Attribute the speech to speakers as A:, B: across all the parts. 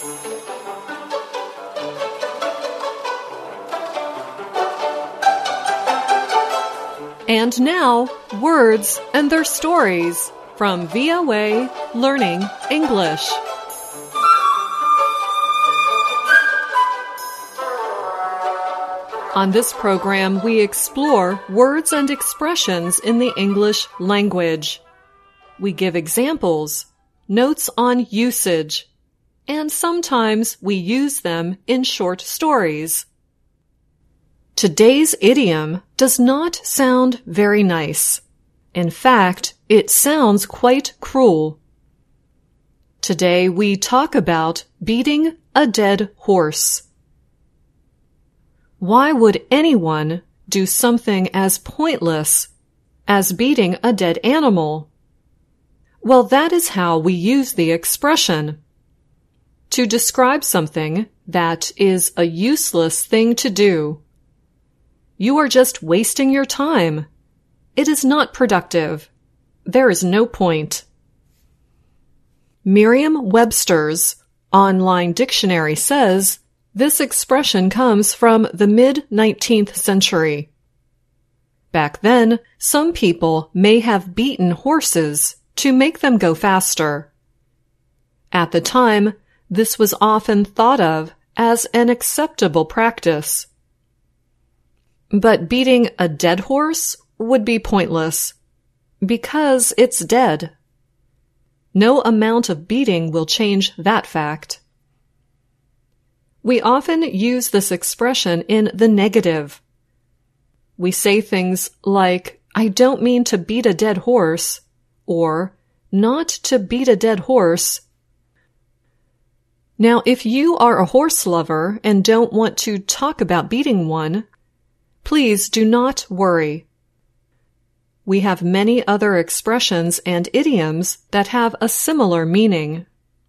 A: And now, words and their stories from VOA Learning English. On this program, we explore words and expressions in the English language. We give examples, notes on usage, and sometimes we use them in short stories. Today's idiom does not sound very nice. In fact, it sounds quite cruel. Today we talk about beating a dead horse. Why would anyone do something as pointless as beating a dead animal? Well, that is how we use the expression. To describe something that is a useless thing to do. You are just wasting your time. It is not productive. There is no point. Merriam-Webster's online dictionary says this expression comes from the mid-19th century. Back then, some people may have beaten horses to make them go faster. At the time, this was often thought of as an acceptable practice. But beating a dead horse would be pointless, because it's dead. No amount of beating will change that fact. We often use this expression in the negative. We say things like, I don't mean to beat a dead horse, or not to beat a dead horse. Now, if you are a horse lover and don't want to talk about beating one, please do not worry. We have many other expressions and idioms that have a similar meaning.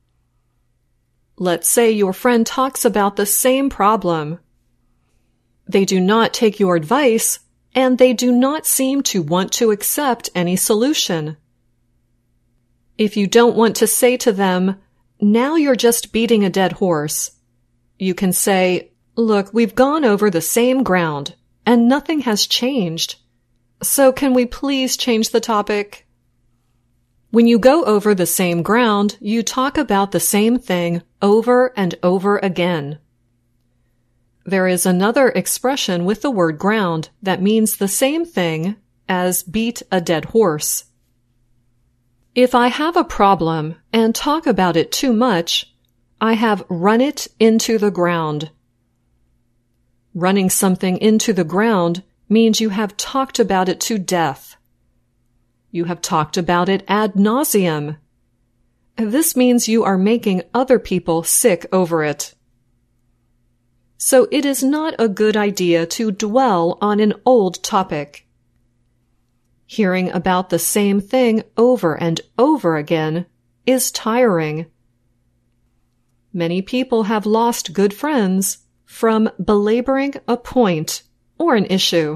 A: Let's say your friend talks about the same problem. They do not take your advice, and they do not seem to want to accept any solution. If you don't want to say to them, now you're just beating a dead horse, you can say, look, we've gone over the same ground, and nothing has changed. So can we please change the topic? When you go over the same ground, you talk about the same thing over and over again. There is another expression with the word ground that means the same thing as beat a dead horse. If I have a problem and talk about it too much, I have run it into the ground. Running something into the ground means you have talked about it to death. You have talked about it ad nauseum. This means you are making other people sick over it. So it is not a good idea to dwell on an old topic. Hearing about the same thing over and over again is tiring. Many people have lost good friends from belaboring a point or an issue.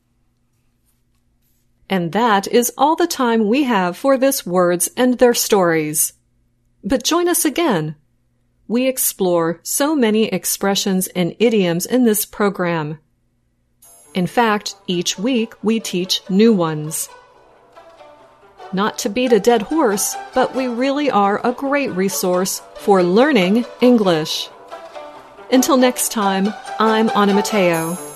A: And that is all the time we have for this Words and Their Stories. But join us again. We explore so many expressions and idioms in this program. In fact, each week we teach new ones. Not to beat a dead horse, but we really are a great resource for learning English. Until next time, I'm Anna Mateo.